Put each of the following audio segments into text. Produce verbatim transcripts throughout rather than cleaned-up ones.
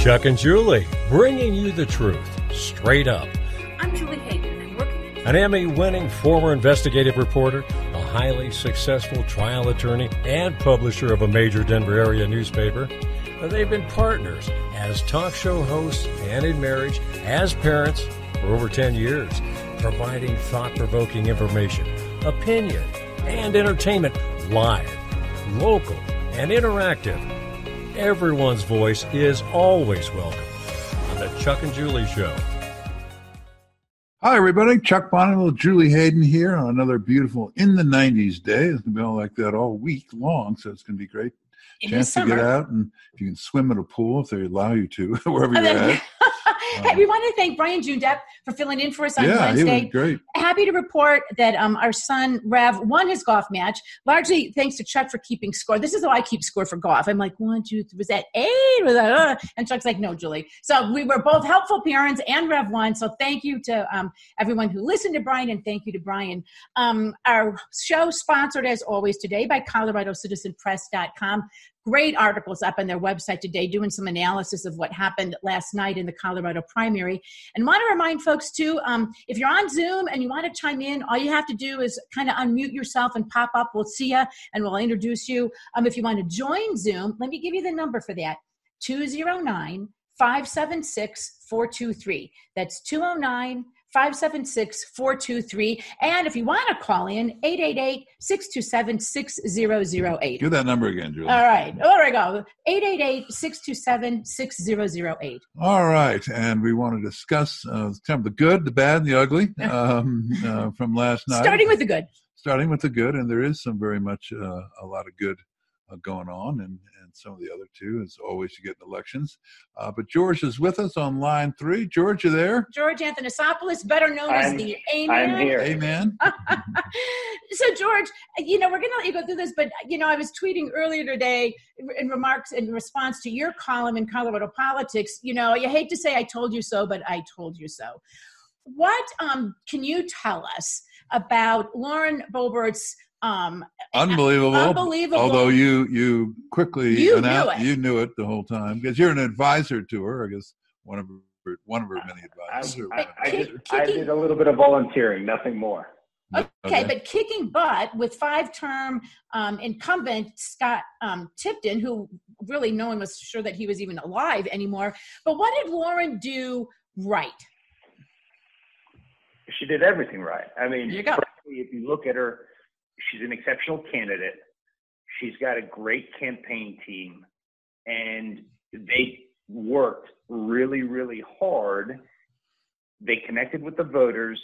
Chuck and Julie, bringing you the truth, straight up. I'm Julie Hayden. I'm working An Emmy-winning former investigative reporter, a highly successful trial attorney, and publisher of a major Denver area newspaper. They've been partners as talk show hosts and in marriage, as parents for over ten years, providing thought-provoking information, opinion, and entertainment live, local, and interactive. Everyone's voice is always welcome on the Chuck and Julie Show. Hi, everybody. Chuck Bonneville, Julie Hayden here on another beautiful In the nineties day. It's going to be all like that all week long, so it's going to be great. It Chance to get out, and if you can swim in a pool, if they allow you to, wherever you're at. Hey, we want to thank Brian Jundepp for filling in for us on yeah, Wednesday. He was great. Happy to report that um, our son, Rev, won his golf match, largely thanks to Chuck for keeping score. This is how I keep score for golf. I'm like, one, two, three, was that eight? Was that, uh? And Chuck's like, no, Julie. So we were both helpful parents, and Rev won. So thank you to um, everyone who listened to Brian, and thank you to Brian. Um, our show sponsored, as always, today by Colorado Citizen Press dot com. Great articles up on their website today doing some analysis of what happened last night in the Colorado primary. And want to remind folks, too, um, if you're on Zoom and you want to chime in, all you have to do is kind of unmute yourself and pop up. We'll see you and we'll introduce you. Um, if you want to join Zoom, let me give you the number for that, two oh nine, five seven six, four two three. That's two oh nine, five seven six, four two three. And if you want to call in, eight eight eight, six two seven, six zero zero eight. Give that number again, Julie. All right. There we go. eight eight eight, six two seven, six zero zero eight. All right. And we want to discuss uh, some of the good, the bad, and the ugly um, uh, from last night. Starting with the good. Starting with the good. And there is some very much uh, a lot of good uh, going on. And, and some of the other two, as always, you get in elections. Uh, but George is with us on line three. George, you there? George Anthony-Sopoulos, better known I'm, as the Amen. I'm here. Amen. So, George, you know, we're going to let you go through this, but, you know, I was tweeting earlier today in remarks in response to your column in Colorado Politics. You know, you hate to say I told you so, but I told you so. What um, can you tell us about Lauren Boebert's Um, Unbelievable. Unbelievable. Although you you quickly You announced, knew it. you knew it the whole time because you're an advisor to her. I guess one of her one of her many advisors. I, I, I, Kick- just, I kicking- did a little bit of volunteering, nothing more. Okay, Okay. but kicking butt with five-term um, incumbent Scott um, Tipton, who really no one was sure that he was even alive anymore. But what did Lauren do right? She did everything right. I mean, There you go. frankly, if you look at her, she's an exceptional candidate. She's got a great campaign team, and they worked really, really hard. They connected with the voters,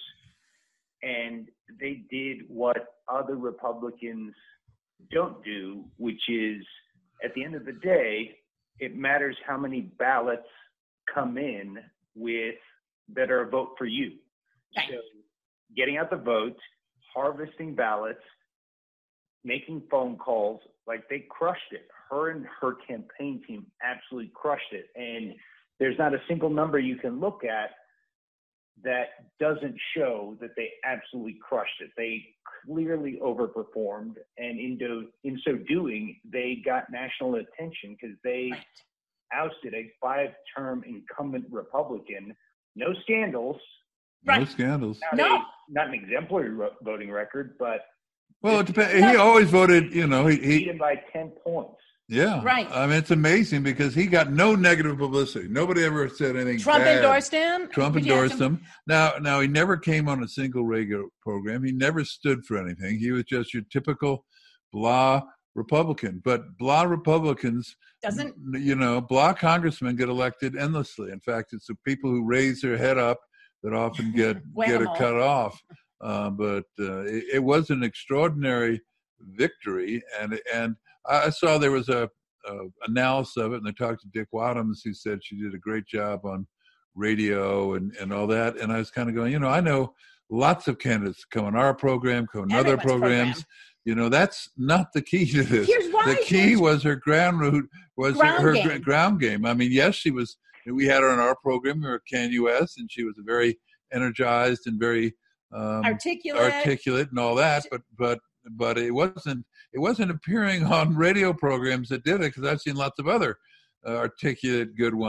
and they did what other Republicans don't do, which is, at the end of the day, it matters how many ballots come in with that are a vote for you. Right. So getting out the vote, harvesting ballots, making phone calls, like they crushed it. Her and her campaign team absolutely crushed it. And there's not a single number you can look at that doesn't show that they absolutely crushed it. They clearly overperformed. And in, do, in so doing, they got national attention because they Right. ousted a five-term incumbent Republican. No scandals. No Right. scandals. Not, No. a, not an exemplary ro- voting record, but Well, it depends. He always voted. You know, he, beat he him by ten points. yeah. Right. I mean, it's amazing because he got no negative publicity. Nobody ever said anything. Trump bad. endorsed him. Trump Would you ask endorsed him. Now, now he never came on a single radio program. He never stood for anything. He was just your typical blah Republican. But blah Republicans, Doesn't you know, blah congressmen get elected endlessly. In fact, it's the people who raise their head up that often get get it Whack-a-mole. cut off. Uh, but uh, it, it was an extraordinary victory, and and I saw there was a, a analysis of it, and I talked to Dick Wadhams, who said she did a great job on radio and, and all that. And I was kind of going, you know, I know lots of candidates come on our program, come on other Everyone's programs. program. You know, that's not the key to this. Here's why, the key George. was her ground route, was Ground her, her game. gr- ground game. I mean, yes, she was. We had her on our program. We were at C A N U S, and she was very energized and very um, articulate. articulate and all that. But but but it wasn't it wasn't appearing on radio programs that did it, because I've seen lots of other uh, articulate good ones.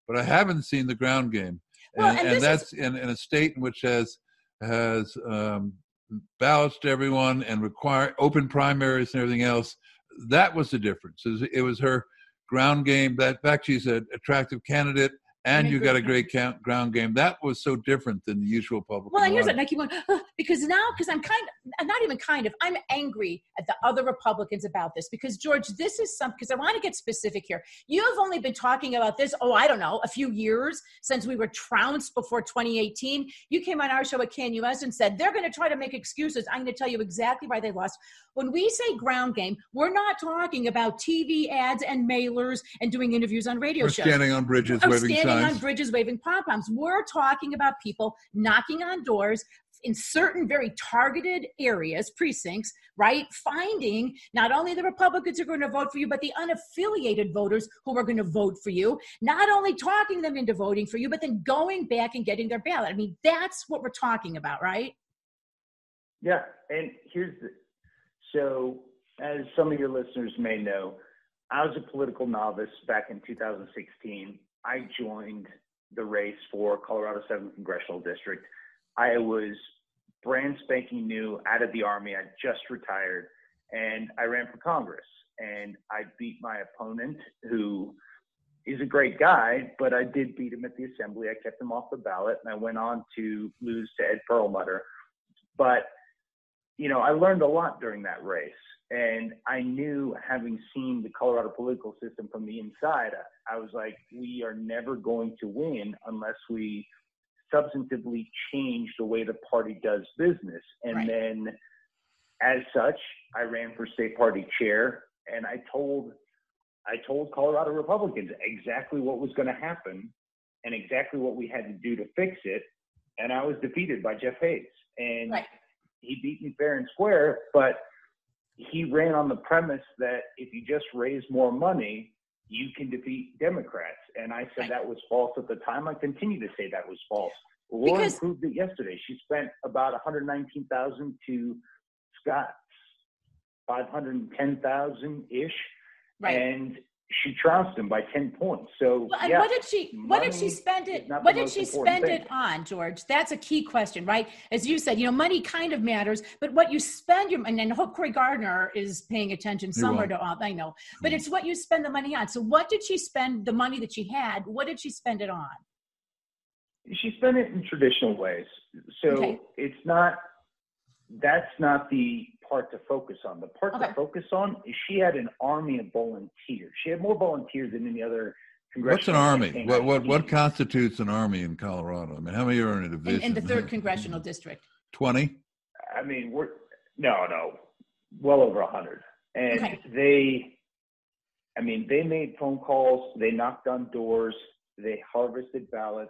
but I haven't seen the ground game. Well, And, and and this that's is- in, in a state in which has has um, ballots to everyone and require open primaries and everything else. That was the difference. It was, it was her ground game. That in fact, she's an attractive candidate, and you got a great count, ground game. That was so different than the usual public. Well, and here's what, and I keep going, oh, because now, because I'm kind of, not even kind of, I'm angry at the other Republicans about this, because George, this is some, because I want to get specific here. You have only been talking about this, oh, I don't know, a few years since we were trounced before twenty eighteen. You came on our show at K N U S and said, they're going to try to make excuses. I'm going to tell you exactly why they lost. When we say ground game, we're not talking about T V ads and mailers and doing interviews on radio We're shows. standing on bridges, Or waving standing signs. on bridges, waving pom-poms. We're talking about people knocking on doors in certain very targeted areas, precincts, right? Finding not only the Republicans who are going to vote for you, but the unaffiliated voters who are going to vote for you. Not only talking them into voting for you, but then going back and getting their ballot. I mean, that's what we're talking about, right? Yeah, and here's the, so as some of your listeners may know, I was a political novice back in two thousand sixteen. I joined the race for Colorado seventh Congressional District. I was brand spanking new, out of the Army. I just retired, and I ran for Congress. And I beat my opponent, who is a great guy, but I did beat him at the Assembly. I kept him off the ballot, and I went on to lose to Ed Perlmutter. But, you know, I learned a lot during that race. And I knew, having seen the Colorado political system from the inside, I was like, we are never going to win unless we substantively change the way the party does business. And Right. then as such, I ran for state party chair, and I told, I told Colorado Republicans exactly what was going to happen and exactly what we had to do to fix it. And I was defeated by Jeff Hayes, and Right. he beat me fair and square, but he ran on the premise that if you just raise more money, you can defeat Democrats. And I said Right. that was false at the time. I continue to say that was false. Lauren Because- proved it yesterday. She spent about one hundred nineteen thousand dollars to Scott's five hundred ten thousand dollars ish, Right. and she trounced him by ten points. So Well, and yeah, what did she what did she money spend is it not the what did most she important spend thing. it on, George? That's a key question, right? As you said, you know, money kind of matters, but what you spend your and then I hope Corey Gardner is paying attention He somewhere will. to all I know. But it's what you spend the money on. So what did she spend the money that she had? What did she spend it on? She spent it in traditional ways. So Okay. it's not, that's not the part to focus on. The part Okay. to focus on is she had an army of volunteers. She had more volunteers than any other What's an congressional army? campaign What I've what what seen. constitutes an army in Colorado? I mean, how many are in a In, division? in the third congressional district. Twenty. I mean, we're, no, no, well over a hundred. And Okay. they, I mean, they made phone calls, they knocked on doors, they harvested ballots,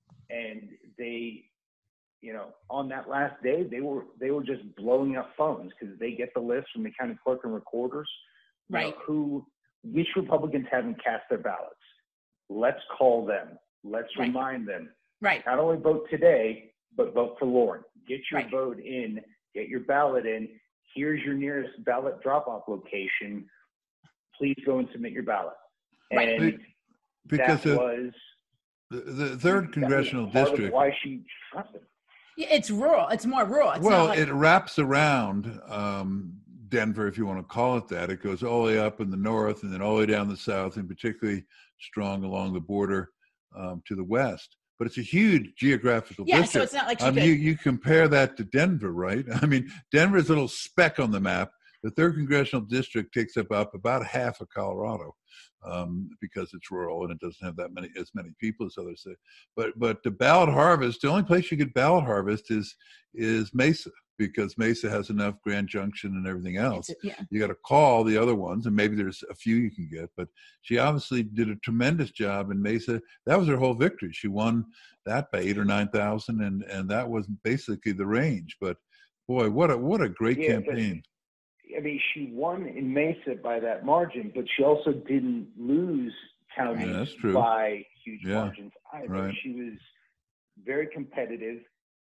and they, you know, on that last day, they were they were just blowing up phones because they get the list from the county clerk and recorders, you know, Right. who, which Republicans haven't cast their ballots. Let's call them. Let's Right. remind them. Right. Not only vote today, but vote for Lauren. Get your Right. vote in. Get your ballot in. Here's your nearest ballot drop-off location. Please go and submit your ballot. Right. And Because that the, was the, the third that was congressional part of district. why she trusted. Yeah, it's rural. It's more rural. It's Well, not like, it wraps around um, Denver, if you want to call it that. It goes all the way up in the north and then all the way down the south, and particularly strong along the border um, to the west. But it's a huge geographical yeah, district. so it's not like she I mean, could, you, you compare that to Denver, right? I mean, Denver's a little speck on the map. The third congressional district takes up, up about half of Colorado um, because it's rural and it doesn't have that many as many people as others say. But but the ballot harvest, the only place you get ballot harvest is is Mesa, because Mesa has enough Grand Junction and everything else. it's, yeah. You got to call the other ones, and maybe there's a few you can get. But she obviously did a tremendous job in Mesa. That was her whole victory. She won that by eight or nine thousand, and and that was basically the range. But boy, what a what a great Yeah, but- campaign! I mean, she won in Mesa by that margin, but she also didn't lose counties Yeah, that's true. by huge Yeah, margins either. right. She was very competitive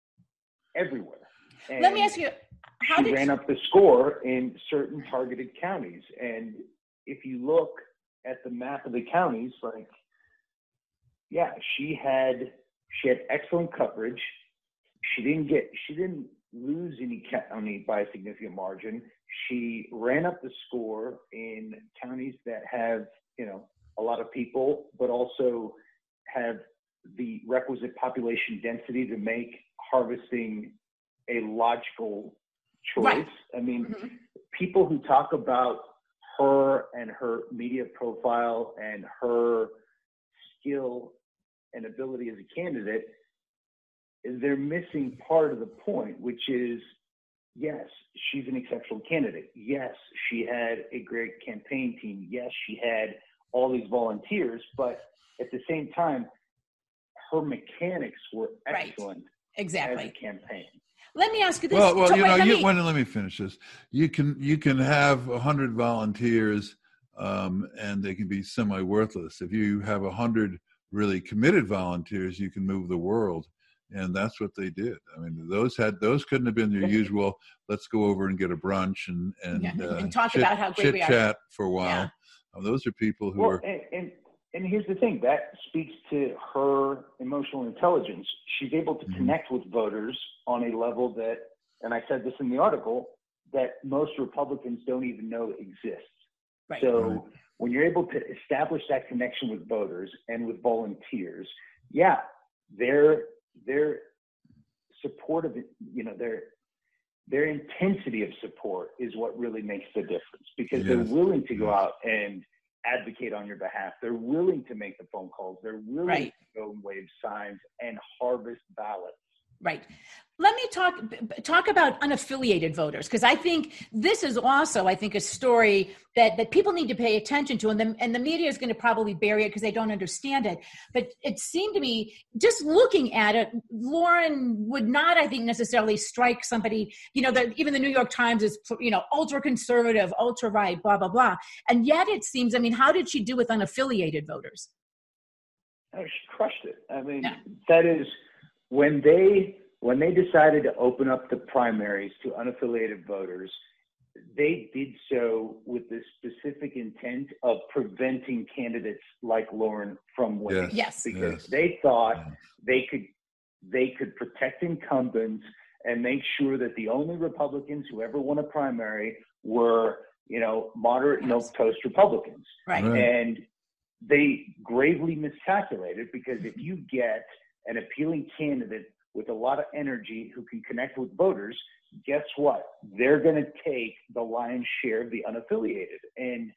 everywhere. Let me And ask you, how she did ran you, up the score in certain targeted counties. And if you look at the map of the counties, like yeah, she had she had excellent coverage. She didn't get she didn't lose any county by a significant margin. She ran up the score in counties that have, you know, a lot of people, but also have the requisite population density to make harvesting a logical choice. Right. I mean, Mm-hmm. people who talk about her and her media profile and her skill and ability as a candidate, they're missing part of the point, which is, yes, she's an exceptional candidate. Yes, she had a great campaign team. Yes, she had all these volunteers, but at the same time, her mechanics were excellent. Right. Exactly. As a campaign. Let me ask you this. Well, well, So, you wait, know, let you, me- when, let me finish this. You can you can have a hundred volunteers, um, and they can be semi-worthless. If you have a hundred really committed volunteers, you can move the world, and that's what they did. I mean, those had those couldn't have been your usual. Let's go over and get a brunch and and, Yeah, uh, and talk chit, about how great chit we are. chat for a while. Yeah. Uh, those are people who Well, are. and, and and here's the thing, that speaks to her emotional intelligence. She's able to Mhm. connect with voters on a level that, and I said this in the article, that most Republicans don't even know exists. Right. So Right. when you're able to establish that connection with voters and with volunteers, yeah, their their support of it, you know, their their intensity of support is what really makes the difference, because they're Yes. willing to go Yes. out and advocate on your behalf. They're willing to make the phone calls. They're willing Right. to go and wave signs and harvest ballots. Right. Let me talk talk about unaffiliated voters, because I think this is also, I think, a story that, that people need to pay attention to, and the, and the media is going to probably bury it because they don't understand it. But it seemed to me, just looking at it, Lauren would not, I think, necessarily strike somebody, you know, that even the New York Times is, you know, ultra conservative, ultra right, blah, blah, blah. And yet it seems, I mean, how did she do with unaffiliated voters? Oh, she crushed it. I mean, Yeah. that is when they when they decided to open up the primaries to unaffiliated voters, they did so with the specific intent of preventing candidates like Lauren from winning. Yes. Because Yes. they thought Yeah. they could they could protect incumbents and make sure that the only Republicans who ever won a primary were, you know, moderate Yes. milk toast Republicans. Right. Right. And they gravely miscalculated, because if you get an appealing candidate with a lot of energy who can connect with voters, guess what? They're going to take the lion's share of the unaffiliated. And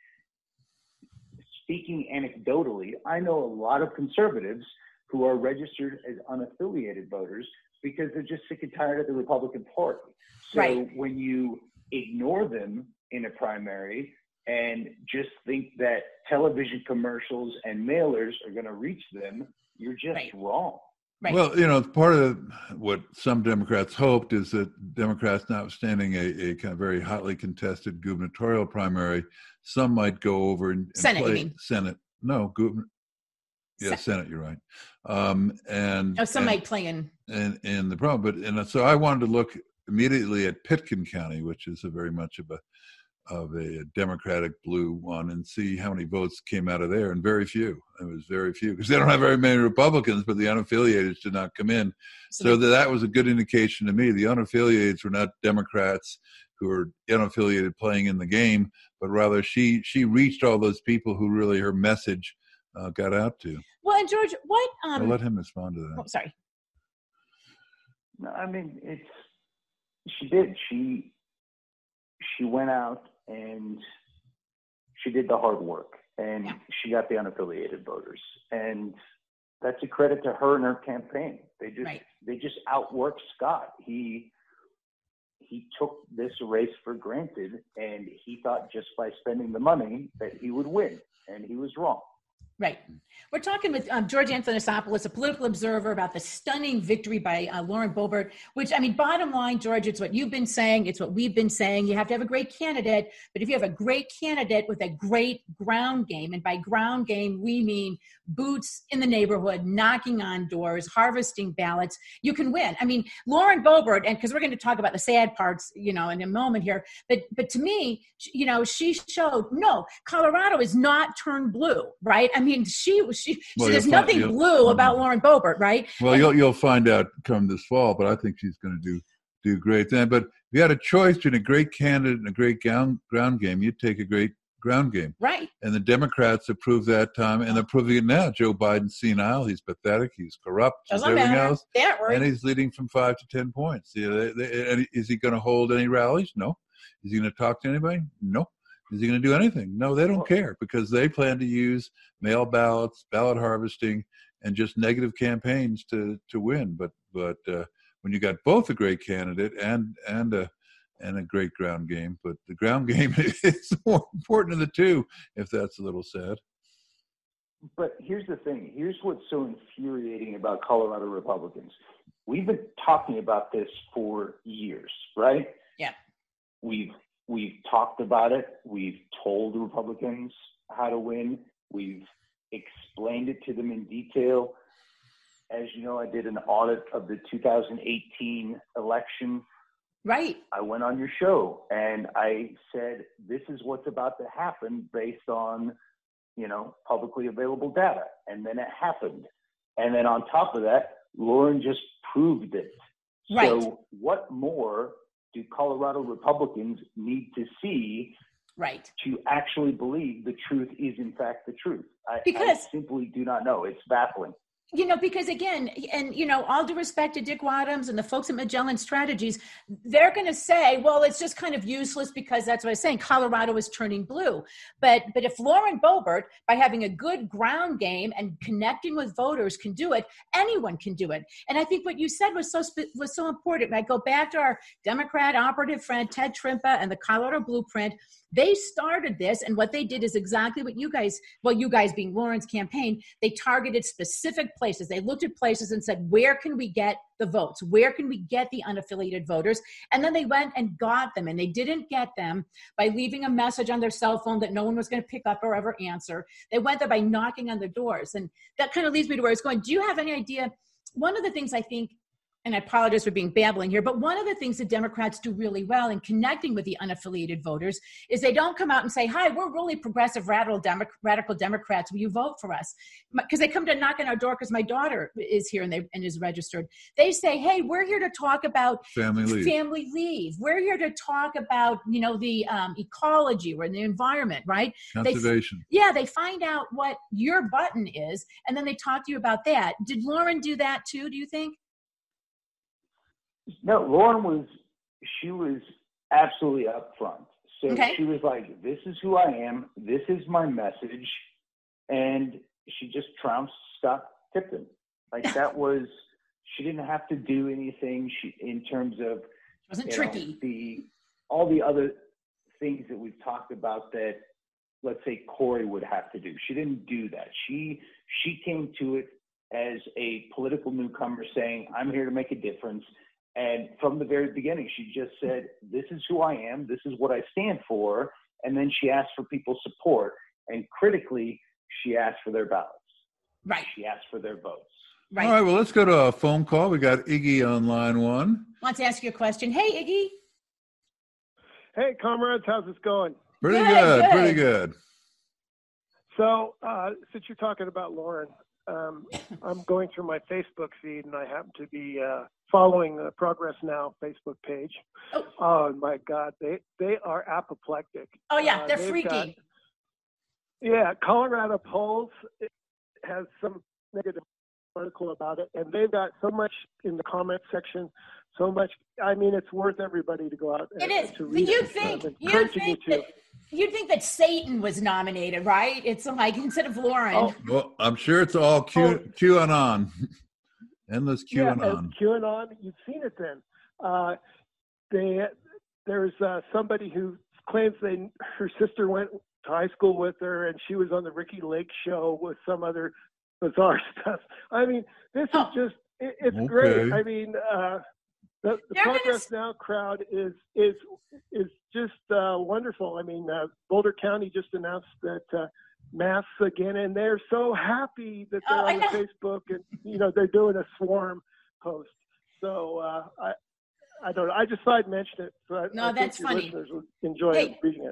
speaking anecdotally, I know a lot of conservatives who are registered as unaffiliated voters because they're just sick and tired of the Republican Party. So Right. when you ignore them in a primary and just think that television commercials and mailers are going to reach them, you're just Right. wrong. Right. Well, you know, part of what some Democrats hoped is that Democrats, notwithstanding a, a kind of very hotly contested gubernatorial primary, some might go over and, and Senate, you play mean? Senate. No, governor. Yeah, Se- Senate. You're right. Um, and Oh, some and, might play in. and and the problem, but and so I wanted to look immediately at Pitkin County, which is a very much of a of a Democratic blue one, and see how many votes came out of there, and very few. It was very few because they don't have very many Republicans, but the unaffiliated did not come in. So So they- that was a good indication to me. The unaffiliated were not Democrats who were unaffiliated playing in the game, but rather she she reached all those people who really her message uh, got out to. Well, and George, what? Um, I'll let him respond to that. oh, sorry. No, I mean, it's, she did. She, she went out and she did the hard work, and Yeah. she got the unaffiliated voters. And that's a credit to her and her campaign. They just, Right. they just outworked Scott. He, he took this race for granted, and he thought just by spending the money that he would win, and he was wrong. Right. We're talking with um, George Anthonopoulos, a political observer, about the stunning victory by uh, Lauren Boebert, which, I mean, bottom line, George, it's what you've been saying. It's what we've been saying. You have to have a great candidate. But if you have a great candidate with a great ground game, and by ground game, we mean boots in the neighborhood, knocking on doors, harvesting ballots, you can win. I mean, Lauren Boebert, and because we're going to talk about the sad parts, you know, in a moment here, but but to me, you know, she showed, no, Colorado is not turned blue, right? I mean, mean, she she, Well, she there's you'll find- nothing you'll- blue about Lauren Boebert, right? Well, you'll you'll find out come this fall, but I think she's going to do do great then. But if you had a choice between a great candidate and a great ground ground game, you'd take a great ground game. Right. And the Democrats have proved that time, and they're proving it now. Joe Biden's senile. He's pathetic. He's corrupt. He's Doesn't everything matter. else. That right. And he's leading from five to ten points. You know, they, they, and is he going to hold any rallies? No. Is he going to talk to anybody? No. Is he going to do anything? No, they don't care because they plan to use mail ballots, ballot harvesting, and just negative campaigns to, to win. But but uh, when you got both a great candidate and and a and a great ground game, but the ground game is more important of the two, if that's a little sad. But here's the thing. Here's what's so infuriating about Colorado Republicans. We've been talking about this for years, right? Yeah. We've we've talked about it. We've told Republicans how to win. We've explained it to them in detail. As you know, I did an audit of the two thousand eighteen election. Right. I went on your show and I said, this is what's about to happen based on, you know, publicly available data. And then it happened. And then on top of that, Lauren just proved it. Right. So what more do Colorado Republicans need to see Right. to actually believe the truth is in fact the truth? I, Because- I simply do not know. It's baffling. You know, because again, and, you know, all due respect to Dick Wadhams and the folks at Magellan Strategies, they're going to say, well, it's just kind of useless because that's what I was saying. Colorado is turning blue. But but if Lauren Boebert, by having a good ground game and connecting with voters, can do it, anyone can do it. And I think what you said was so was so important. I go back to our Democrat operative friend, Ted Trimpa, and the Colorado Blueprint. They started this, and what they did is exactly what you guys, well, you guys being Lauren's campaign, they targeted specific places. They looked at places and said, where can we get the votes? Where can we get the unaffiliated voters? And then they went and got them, and they didn't get them by leaving a message on their cell phone that no one was going to pick up or ever answer. They went there by knocking on their doors. And that kind of leads me to where I was going. Do you have any idea? One of the things I think, and I apologize for being babbling here, but one of the things that Democrats do really well in connecting with the unaffiliated voters is they don't come out and say, hi, we're really progressive, radical, Demo- radical Democrats. Will you vote for us? Because they come to knock on our door because my daughter is here and, they, and is registered. They say, hey, we're here to talk about Family leave. family leave. We're here to talk about, you know, the um, ecology or the environment, right? Conservation. They, yeah, they find out what your button is, and then they talk to you about that. Did Lauren do that too, do you think? No, Lauren was, she was absolutely upfront. So Okay. she was like, this is who I am. This is my message. And she just trounced Scott Tipton. Like that was, she didn't have to do anything she, in terms of It wasn't you tricky. know, the, all the other things that we've talked about that, let's say Corey would have to do. She didn't do that. She, she came to it as a political newcomer saying, I'm here to make a difference. And from the very beginning, she just said, this is who I am. This is what I stand for. And then she asked for people's support. And critically, she asked for their ballots. Right. She asked for their votes. Right. All right, well, let's go to a phone call. We got Iggy on line one. Wants to ask you a question. Hey, Iggy. Hey, comrades, how's this going? Pretty Good, good, good. pretty good. So, uh, since you're talking about Lauren, um, I'm going through my Facebook feed, and I happen to be uh, following the Progress Now Facebook page. Oh. Oh my God, they they are apoplectic. Oh, yeah, Uh, they're they've freaky. got- yeah, Colorado Polls has some negative article about it, and they've got so much in the comment section. So much. I mean, it's worth everybody to go out It and is. to But read you'd it. think, I'm you'd encouraging think you to. that, you'd think that Satan was nominated, right? It's like instead of Lauren. Oh, Well, I'm sure it's all Q, Oh. QAnon. Endless Yeah, QAnon. uh, QAnon. You've seen it then. Uh, they, there's uh, somebody who claims they her sister went to high school with her, and she was on the Ricky Lake show with some other bizarre stuff. I mean, this Oh. is just it, it's Okay. great. I mean, uh, the, the They're gonna Progress s- Now crowd is is is just uh, wonderful. I mean, uh, Boulder County just announced that. Uh, masks again, and they're so happy that they're Oh, I on know. Facebook, and you know they're doing a swarm post. So uh, I, I don't know. I just thought I'd mention it. So I, No, I think that's your funny. listeners would enjoy Hey. reading it.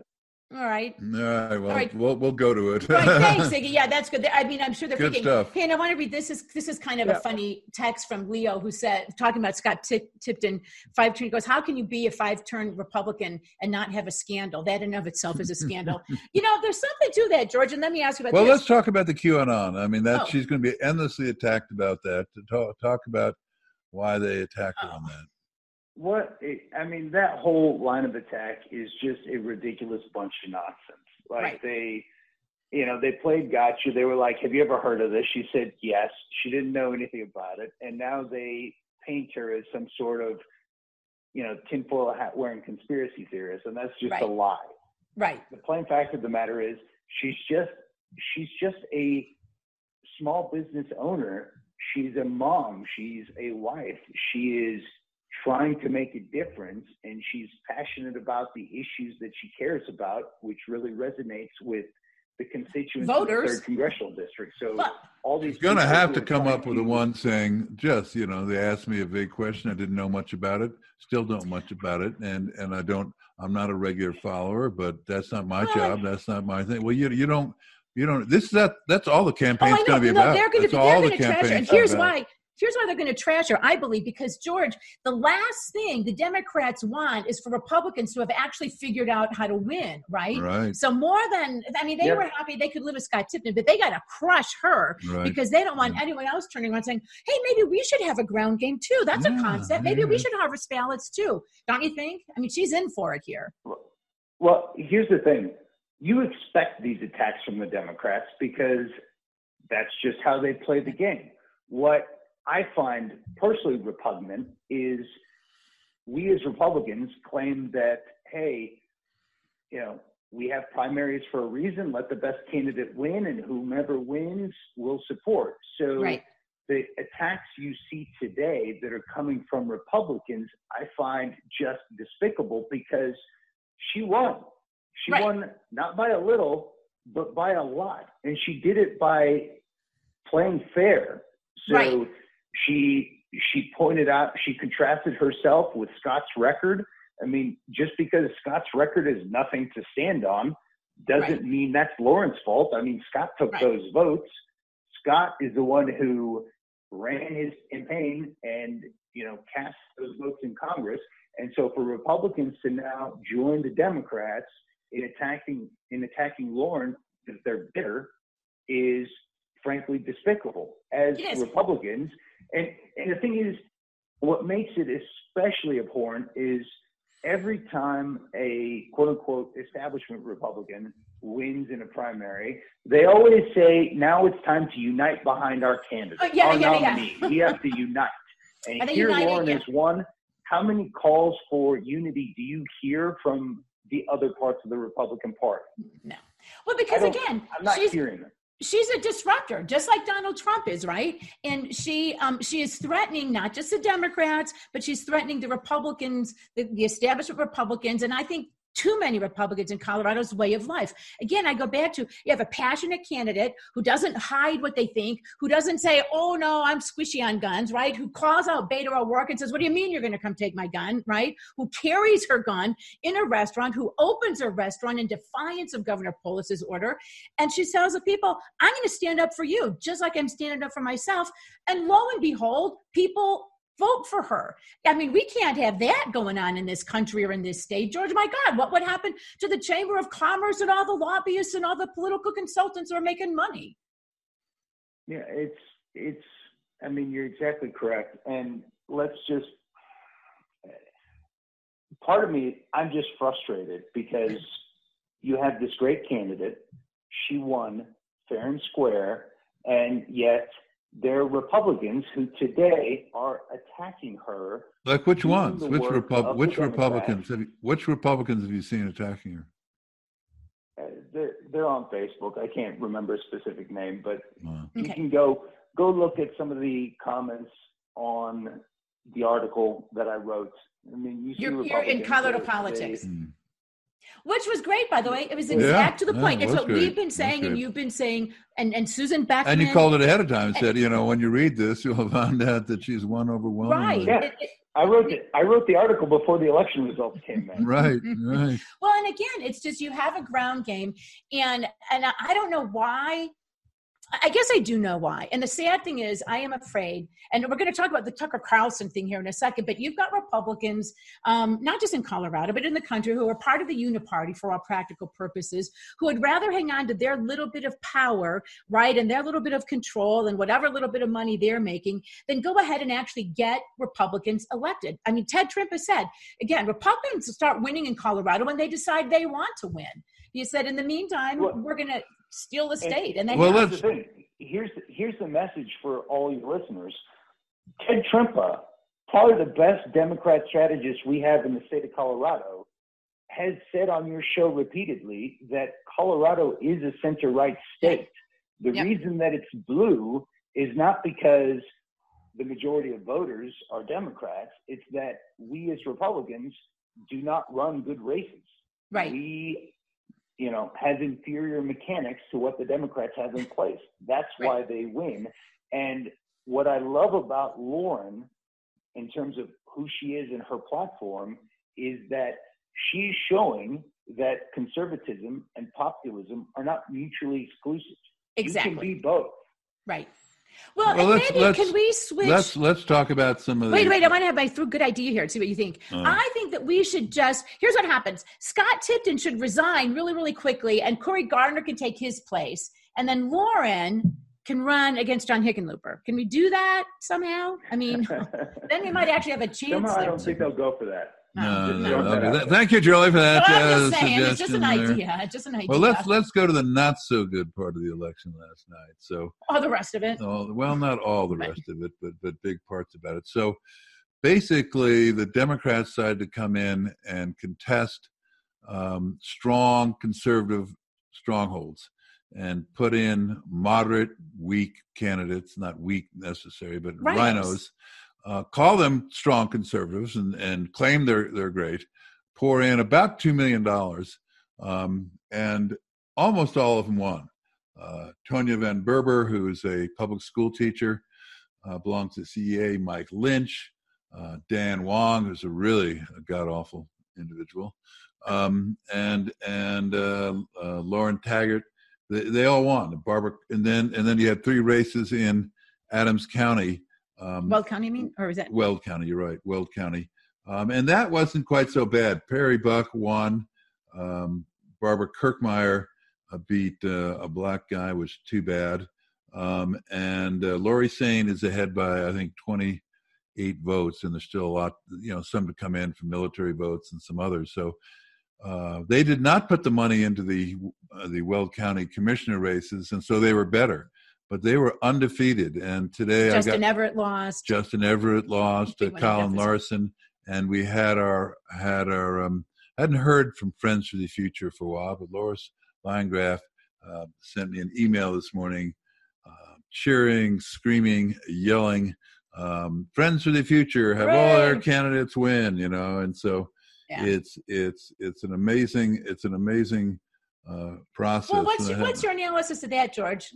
All right. All right. Well, All right. we'll we'll go to it. All right, thanks, Iggy. Yeah, that's good. I mean, I'm sure they're Good thinking, stuff. hey, and I want to read this. Is this is kind of Yeah. a funny text from Leo, who said, talking about Scott Tip, Tipton, five turn. He goes, how can you be a five turn Republican and not have a scandal? That in and of itself is a scandal. You know, there's something to that, George. And let me ask you about Well, this. let's talk about the QAnon. I mean, that Oh. she's going to be endlessly attacked about that. To talk, talk about why they attack her Oh. on that. What I mean, that whole line of attack is just a ridiculous bunch of nonsense. Like Right. they, you know, they played gotcha. They were like, "Have you ever heard of this?" She said yes. She didn't know anything about it, and now they paint her as some sort of, you know, tinfoil hat wearing conspiracy theorist, and that's just Right. a lie. Right. The plain fact of the matter is, she's just she's just a small business owner. She's a mom. She's a wife. She is trying to make a difference, and she's passionate about the issues that she cares about, which really resonates with the constituents Voters. of the third congressional district. So But- all these She's going to people have who to are come trying up with the to- one saying, just, you know, they asked me a big question. I didn't know much about it. Still don't much about it. And, and I don't, I'm not a regular follower, but that's not my Well, job. That's not my thing. Well, you, you don't, you don't, this is that, that's all the Oh, campaign's I know. going to be No, about. they're going to That's be, all they're the going to trash her. And campaign's here's about. why. Here's why they're going to trash her, I believe, because, George, the last thing the Democrats want is for Republicans to have actually figured out how to win, right? Right. So more than, I mean, they Yeah. were happy they could live with Scott Tipton, but they got to crush her Right. because they don't want anyone else turning around saying, hey, maybe we should have a ground game too. That's Yeah, a concept. Maybe we yeah. should harvest ballots too. Don't you think? I mean, she's in for it here. Well, here's the thing. You expect these attacks from the Democrats because that's just how they play the game. What I find personally repugnant is we as Republicans claim that, hey, you know, we have primaries for a reason. Let the best candidate win, and whomever wins, we'll support. So Right. the attacks you see today that are coming from Republicans, I find just despicable because she won. She Right. won not by a little, but by a lot. And she did it by playing fair. So Right. she she pointed out, she contrasted herself with Scott's record. I mean, just because Scott's record is nothing to stand on doesn't Right. mean that's Lauren's fault. I mean, Scott took Right. those votes. Scott is the one who ran his campaign and, you know, cast those votes in Congress. And so for Republicans to now join the Democrats in attacking in attacking Lauren because they're bitter is frankly despicable as It is. Republicans. And and the thing is, what makes it especially abhorrent is every time a quote unquote establishment Republican wins in a primary, they always say, now it's time to unite behind our candidate, Oh, yeah, our yeah, yeah. nominee. We have to unite. Are And they here united? Lauren Yeah. is one. How many calls for unity do you hear from the other parts of the Republican Party? No. Well, because I don't- again, I'm not she's hearing it. she's a disruptor, just like Donald Trump is, right? And she um, she is threatening not just the Democrats, but she's threatening the Republicans, the, the establishment Republicans, and I think too many Republicans in Colorado's way of life. Again, I go back to, you have a passionate candidate who doesn't hide what they think, who doesn't say, oh no, I'm squishy on guns, right? Who calls out Beto O'Rourke and says, what do you mean you're going to come take my gun, right? Who carries her gun in a restaurant, who opens a restaurant in defiance of Governor Polis's order. And she tells the people, I'm going to stand up for you, just like I'm standing up for myself. And lo and behold, people vote for her. I mean, we can't have that going on in this country or in this state. George, my God, what would happen to the Chamber of Commerce and all the lobbyists and all the political consultants who are making money? Yeah, it's, it's, I mean, you're exactly correct. And let's just, part of me, I'm just frustrated because you have this great candidate. She won fair and square, and yet there are Republicans who today are attacking her. Like which doing ones? the Which work Repub- of the Which Democrats. Republicans? Have you, which Republicans have you seen attacking her? Uh, they're, they're on Facebook. I can't remember a specific name, but Wow. you Okay. can go go look at some of the comments on the article that I wrote. I mean, you see You're here in Republicans, Colorado they- politics. they- Hmm. Which was great, by the way. It was Yeah, exact to the yeah, point. it It's was what great. we've been It saying was and good. you've been saying, and, and Susan Beckman. And you called it ahead of time and said, you know, when you read this, you'll find out that she's won overwhelmingly. Right. Yeah. It- it- I wrote the, I wrote the article before the election results came in. Right, right. Well, and again, it's just you have a ground game, and and I don't know why. I guess I do know why. And the sad thing is, I am afraid, and we're going to talk about the Tucker Carlson thing here in a second, but you've got Republicans, um, not just in Colorado, but in the country, who are part of the Uniparty for all practical purposes, who would rather hang on to their little bit of power, right, and their little bit of control and whatever little bit of money they're making, than go ahead and actually get Republicans elected. I mean, Ted Tripp has said, again, Republicans start winning in Colorado when they decide they want to win. He said, in the meantime, well, we're going to steal the state. And, and they well, have. The thing. Here's, here's the message for all your listeners. Ted Trimpa, probably the best Democrat strategist we have in the state of Colorado, has said on your show repeatedly that Colorado is a center-right state. The yep. reason that it's blue is not because the majority of voters are Democrats. It's that we as Republicans do not run good races. Right. We you know, has inferior mechanics to what the Democrats have in place. That's right. why they win. And what I love about Lauren, in terms of who she is and her platform, is that she's showing that conservatism and populism are not mutually exclusive. Exactly. You can be both. Right. Well, well and maybe can we switch? Let's let's talk about some of the. Wait, wait! I want to have my through good idea here. See what you think. Uh, I think that we should just. Here's what happens: Scott Tipton should resign really, really quickly, and Cory Gardner can take his place, and then Lauren can run against John Hickenlooper. Can we do that somehow? I mean, then we might actually have a chance. Somehow, I don't think they'll go for that. No, no, no. Okay. That, thank you, Julie, for that. No, I'm uh, just saying, it's just an there. idea. It's just an idea. Well, let's let's go to the not so good part of the election last night. So, all the rest of it. All, well, not all the rest of it, but but big parts about it. So, basically, the Democrats decided to come in and contest um, strong conservative strongholds and put in moderate, weak candidates. Not weak necessarily, but Rhinos. rhinos. Uh, call them strong conservatives and, and claim they're they're great, pour in about two million dollars, um, and almost all of them won. Uh, Tonya Van Berber, who is a public school teacher, uh, belongs to C E A. Mike Lynch, uh, Dan Wong, who's a really god-awful individual, um, and and uh, uh, Lauren Taggart. They, they all won. Barbara, and then and then you had three races in Adams County. Um, Weld County, I mean, or is that? Weld County, you're right, Weld County. Um, and that wasn't quite so bad. Perry Buck won. Um, Barbara Kirkmeyer uh, beat uh, a black guy, which was too bad. Um, and uh, Lori Sain is ahead by, I think, twenty-eight votes, and there's still a lot, you know, some to come in from military votes and some others. So uh, they did not put the money into the uh, the Weld County commissioner races, and so they were better. But they were undefeated, and today Justin I got Everett lost. Justin Everett lost. Uh, Colin Larson, and we had our had our um, hadn't heard from Friends for the Future for a while, but Loris Leingraf uh, sent me an email this morning, uh, cheering, screaming, yelling, um, "Friends for the Future, have Hooray! all their candidates win!" You know, and so yeah. it's it's it's an amazing it's an amazing uh, process. Well, what's your, what's your analysis of that, George?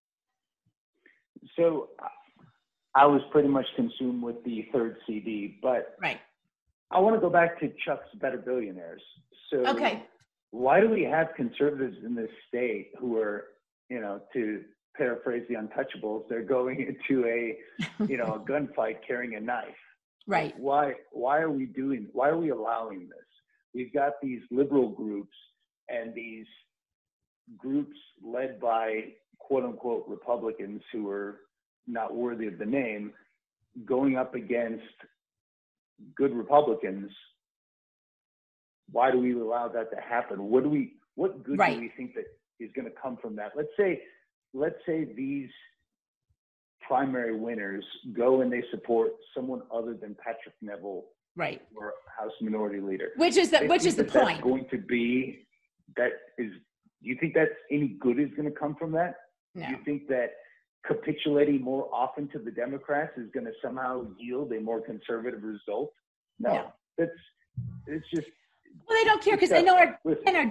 So I was pretty much consumed with the third C D, but right. I want to go back to Chuck's Better Billionaires. So okay. why do we have conservatives in this state who are, you know, to paraphrase the Untouchables, they're going into a, you know, a gunfight carrying a knife? Right. Why, why are we doing, why are we allowing this? We've got these liberal groups and these groups led by quote unquote Republicans who are not worthy of the name going up against good Republicans. Why do we allow that to happen? What do we, what good right. do we think that is going to come from that? Let's say, let's say these primary winners go and they support someone other than Patrick Neville, right, or House Minority Leader. Which is the, which is the that point. That's going to be, that is, do you think that's any good is going to come from that? No. Do you think that capitulating more often to the Democrats is going to somehow yield a more conservative result? No, no. that's, it's just. Well, they don't care because they know our, and our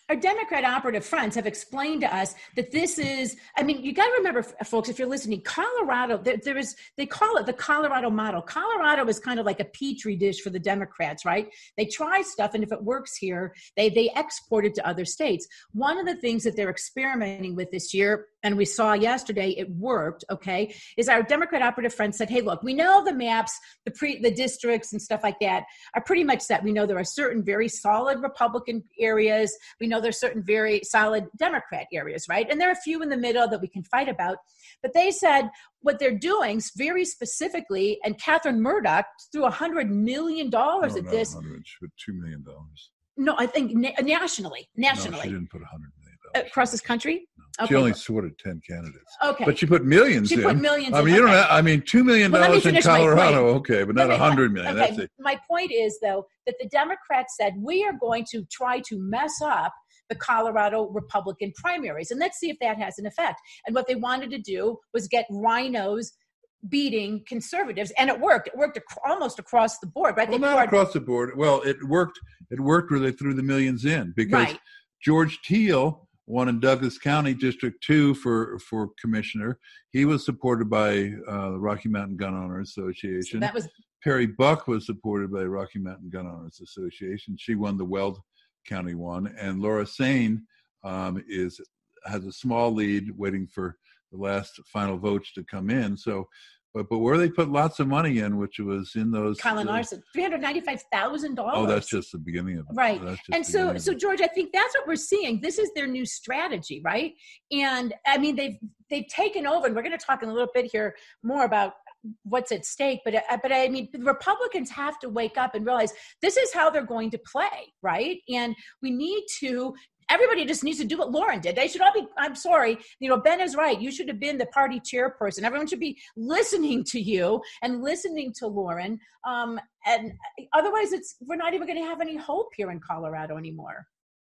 our Democrat operative friends have explained to us that this is, I mean, you got to remember, folks, if you're listening, Colorado, there, there is, they call it the Colorado model. Colorado is kind of like a petri dish for the Democrats, right? They try stuff, and if it works here, they, they export it to other states. One of the things that they're experimenting with this year, and we saw yesterday it worked, okay, is our Democrat operative friends said, hey, look, we know the maps, the pre, the districts and stuff like that are pretty much set. We know there are certain very solid Republican areas. We know there's certain very solid Democrat areas, right? And there are a few in the middle that we can fight about. But they said what they're doing very specifically, and Catherine Murdoch threw one hundred million dollars no, at not this. one hundred, she put two million dollars. No, I think na- nationally, nationally. No, she didn't put one hundred million dollars. Across this country? No. Okay. She only supported ten candidates. Okay. But she put millions she in. She put millions I mean, in. you okay. don't have, I mean, two million dollars well, in Colorado, okay, but not one hundred million. Okay. That's it. My point is, though, that the Democrats said, we are going to try to mess up the Colorado Republican primaries, and let's see if that has an effect. And what they wanted to do was get rhinos beating conservatives, and it worked. It worked ac- almost across the board. But Well, not poured- across the board. Well, it worked. It worked where they threw the millions in because right. George Teal won in Douglas County District Two for for commissioner. He was supported by uh, the Rocky Mountain Gun Owners Association. So that was Perry Buck was supported by the Rocky Mountain Gun Owners Association. She won the Weld County one, and Laura Sain um, is has a small lead, waiting for the last final votes to come in. So, but but where they put lots of money in, which was in those Colin uh, Larson, three hundred ninety-five thousand dollars. Oh, that's just the beginning of it. Right. That's just And the so, beginning so of it. George, I think that's what we're seeing. This is their new strategy, right? And I mean, they've they've taken over, and we're going to talk in a little bit here more about what's at stake. But but I mean, the Republicans have to wake up and realize this is how they're going to play, right? And we need to. Everybody just needs to do what Lauren did. They should all be, I'm sorry, you know, Ben is right. You should have been the party chairperson. Everyone should be listening to you and listening to Lauren. Um, and otherwise, it's we're not even going to have any hope here in Colorado anymore.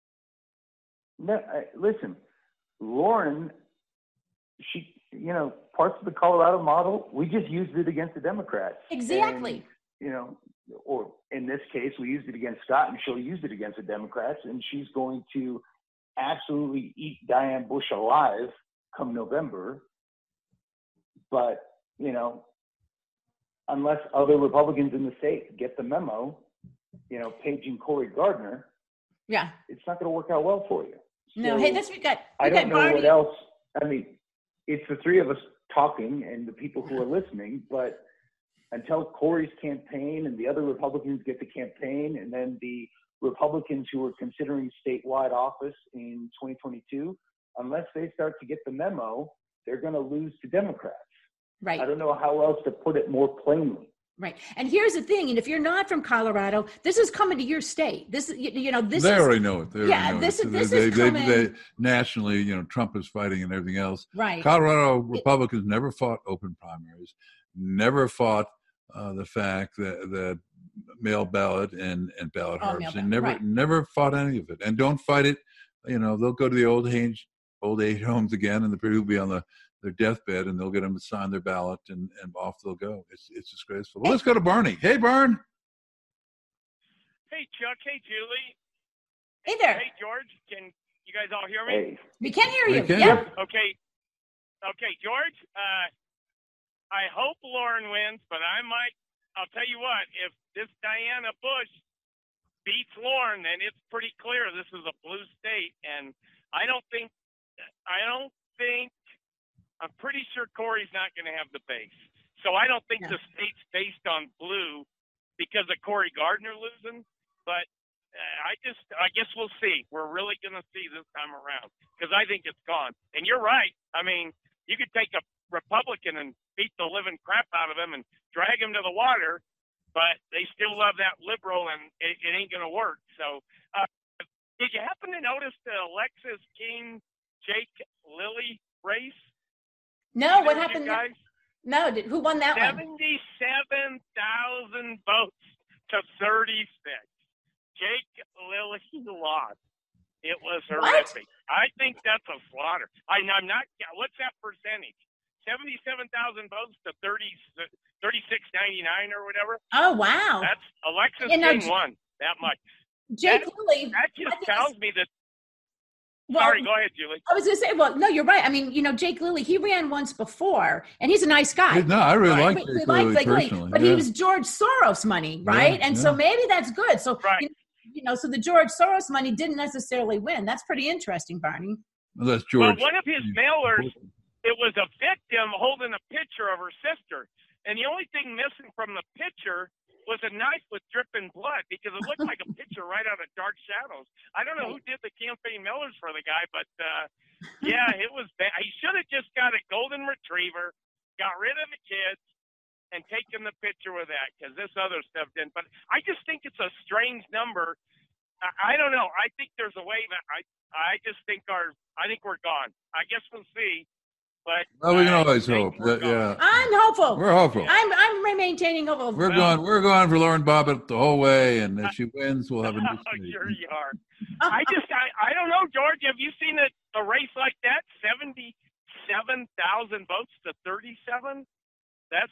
No, I, listen, Lauren, she, you know, parts of the Colorado model, we just used it against the Democrats. Exactly. And, you know, or in this case, we used it against Scott, and she'll use it against the Democrats, and she's going to absolutely eat Diane Bush alive come November. But, you know, unless other Republicans in the state get the memo, you know, paging Cory Gardner, yeah, it's not going to work out well for you. No, So, hey, this we got. We I don't got know Barney. what else. I mean, it's the three of us talking and the people who are listening, but until Cory's campaign and the other Republicans get the campaign, and then the Republicans who are considering statewide office in twenty twenty-two, unless they start to get the memo, they're going to lose to Democrats. Right. I don't know how else to put it more plainly. Right. And here's the thing, and if you're not from Colorado, this is coming to your state. This is, you, you know, this they is. already know it. They yeah, know this it. is, this they, is they, coming. they, they, nationally, you know, Trump is fighting and everything else. Right. Colorado Republicans it, never fought open primaries, never fought uh, the fact that, that mail ballot and, and ballot oh, harvesting, ballot. never right. never fought any of it. And don't fight it. You know, they'll go to the old age, old age homes again, and the people will be on the their deathbed, and they'll get them to sign their ballot, and, and off they'll go. It's it's disgraceful. Well, let's go to Barney. Hey, Barn. Hey, Chuck. Hey, Julie. Hey there. Hey, George. Can you guys all hear me? Hey. We can hear you. We can. Yep. Okay. Okay, George. Uh, I hope Lauren wins, but I might. I'll tell you what. If this Diana Bush beats Lauren, then it's pretty clear this is a blue state, and I don't think. I don't think. I'm pretty sure Cory's not going to have the base. So I don't think no. the state's based on blue because of Cory Gardner losing. But uh, I just, I guess we'll see. We're really going to see this time around because I think it's gone. And you're right. I mean, you could take a Republican and beat the living crap out of him and drag him to the water, but they still love that liberal, and it, it ain't going to work. So uh, did you happen to notice the Alexis King, Jake Lilly race? No, what Did you happened? guys? No, did, who won that one? seventy-seven thousand votes to thirty-six. Jake Lilly lost. It was horrific. What? I think that's a slaughter. I, I'm not. What's that percentage? seventy-seven thousand votes to thirty, thirty-six ninety-nine or whatever. Oh, wow. That's Alexis You know, King won that much. Jake that, Lilly. That just tells me that Well, Sorry, go ahead, Julie. I was going to say, well, no, you're right. I mean, you know, Jake Lilly, he ran once before, and he's a nice guy. No, I really Right. like We- we Jake like Lilly Jake Lilly, personally. but yeah. he was George Soros money, right? Yeah, and yeah. so maybe that's good. So, Right. you, know, you know, so the George Soros money didn't necessarily win. That's pretty interesting, Barney. Well, that's Well, George. one of his mailers, it was a victim holding a picture of her sister. And the only thing missing from the picture was a knife with dripping blood because it looked like a picture right out of Dark Shadows. I don't know who did the campaign mailers for the guy, but uh, yeah, it was bad. He should have just got a golden retriever, got rid of the kids, and taken the picture with that because this other stuff didn't. But I just think it's a strange number. I, I don't know. I think there's a way that I I just think our I think we're gone. I guess we'll see. But well, we can I always think hope. we're That, yeah, I'm hopeful. we're hopeful. I'm I'm maintaining hope. We're Well- going. We're going for Lauren Bobbitt the whole way, and if she wins, we'll have a new Oh, state. sure you are. I just, I, I don't know, George. Have you seen a, a race like that? seventy-seven thousand votes to thirty-seven? That's,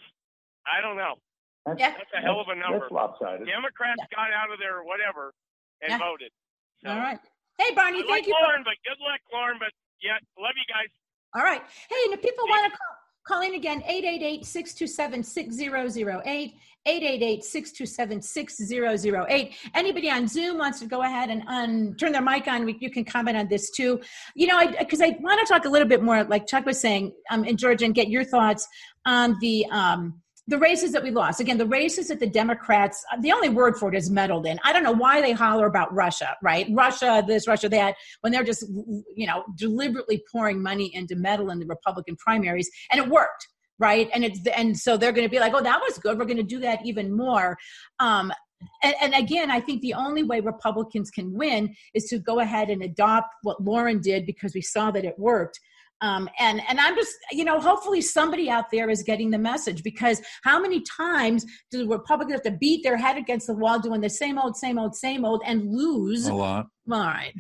I don't know. That's, Yeah. That's a hell of a number. That's lopsided. Democrats Yeah. got out of there, whatever, and Yeah. voted. So, All right. Hey, Barney, I thank like you. For, Lauren, but good luck, Lauren. But yeah, love you guys. all right. Hey, and if people want to call, call in again, eight eight eight, six two seven, six zero zero eight, eight eight eight, six two seven, six zero zero eight. Anybody on Zoom wants to go ahead and un, turn their mic on, we, you can comment on this too. You know, because I, I want to talk a little bit more, like Chuck was saying, um, and George, and get your thoughts on the um, the races that we lost. Again, the races that the Democrats, the only word for it is meddled in. I don't know why they holler about Russia, right? Russia, this, Russia, that, when they're just, you know, deliberately pouring money into meddle in the Republican primaries, and it worked. Right. And it's, and so they're going to be like, oh, that was good. We're going to do that even more. Um, and, and again, I think the only way Republicans can win is to go ahead and adopt what Lauren did, because we saw that it worked. Um, and, and I'm just, you know, hopefully somebody out there is getting the message, because how many times do the Republicans have to beat their head against the wall doing the same old, same old, same old and lose? A lot. All right.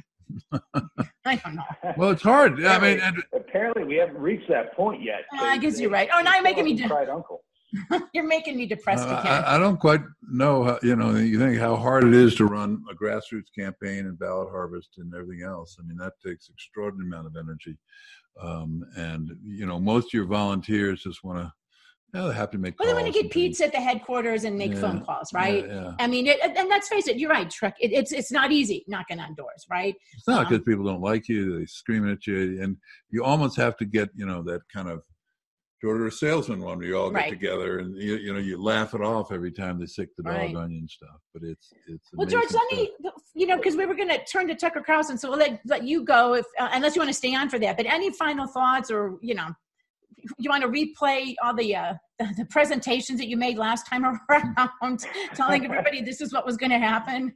I don't know. Well, it's hard. I mean, and, Apparently, we haven't reached that point yet. Uh, I guess you're right. Oh, now you're making me. De- cried uncle. you're making me depressed uh, again. I, I don't quite know. How, you know, you think how hard it is to run a grassroots campaign and ballot harvest and everything else. I mean, that takes extraordinary amount of energy. Um, and you know, most of your volunteers just want to. Yeah, they have to make Well, they want to calls get and things. pizza at the headquarters and make Yeah, phone calls, right? Yeah, yeah. I mean, it, and let's face it, you're right, Truck. It, it's it's not easy knocking on doors, right? It's not Um, because people don't like you; they screaming at you, and you almost have to get, you know, that kind of order a salesman one where you all get Right. together and you, you know you laugh it off every time they stick the dog Right. on you and stuff. But it's it's Well, George, amazing let me, you know, because we were going to turn to Tucker Carlson, so we'll let, let you go if uh, unless you want to stay on for that. But any final thoughts, or you know, you want to replay all the uh, the, the presentations that you made last time around, telling everybody this is what was going to happen?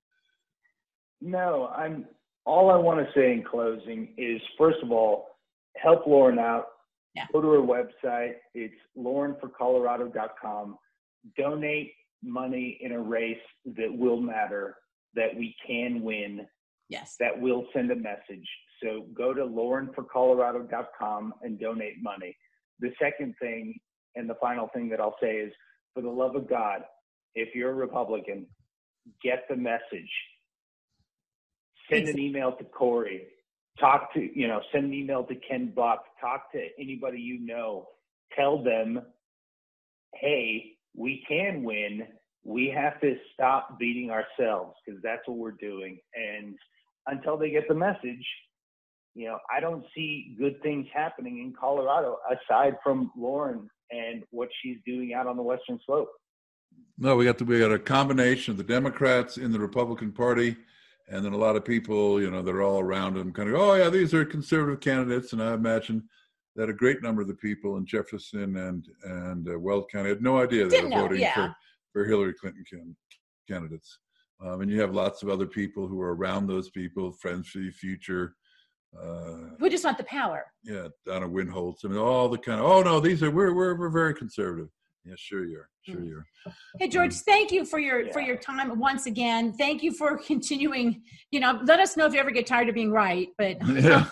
No, I'm. All I want to say in closing is, first of all, help Lauren out. Yeah. Go to her website. It's lauren for colorado dot com. Donate money in a race that will matter, that we can win, Yes. that will send a message. So go to lauren for colorado dot com and donate money. The second thing and the final thing that I'll say is, for the love of God, if you're a Republican, get the message. Send an email to Corey. Talk to, you know, send an email to Ken Buck. Talk to anybody you know. Tell them, hey, we can win. We have to stop beating ourselves, because that's what we're doing. And until they get the message, you know, I don't see good things happening in Colorado aside from Lauren and what she's doing out on the Western Slope. No, we got the, we got a combination of the Democrats in the Republican Party, and then a lot of people, you know, that are all around them, kind of, oh yeah, these are conservative candidates. And I imagine that a great number of the people in Jefferson and and uh, Weld County had no idea they Didn't were know, voting yeah. for, for Hillary Clinton can, candidates. Um, and you have lots of other people who are around those people, Friends for the Future. Uh, We just want the power. yeah, Donna Winholtz. I mean, all the kind of, oh no, these are we're we're we're very conservative. Yeah, sure you are. Sure you are. Hey, George, thank you for your Yeah. for your time once again. Thank you for continuing. You know, let us know if you ever get tired of being right. But Yeah.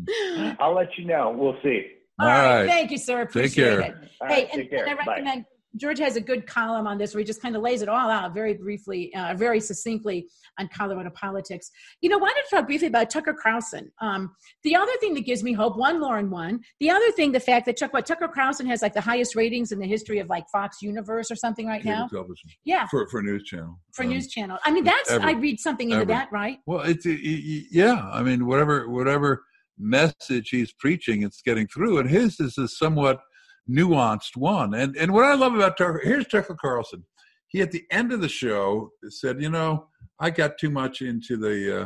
I'll let you know. We'll see. all All right. right. Thank you, sir. Appreciate care. it. All Hey, right, and, take care. and I Bye. recommend George has a good column on this where he just kind of lays it all out very briefly, uh, very succinctly on Colorado politics. You know, why don't you talk briefly about Tucker Carlson? Um, the other thing that gives me hope, one, Lauren won. The other thing, the fact that Chuck, what, Tucker Carlson has like the highest ratings in the history of like Fox Universe or something right Cable now. television. Yeah. For for a news channel. For um, news channel. I mean, that's, ever, I read something into ever. that, right? Well, it's, it, it, yeah. I mean, whatever, whatever message he's preaching, it's getting through. And his is a somewhat nuanced one. And and what I love about Tucker, here's Tucker Carlson. He, at the end of the show, said, you know, I got too much into the uh,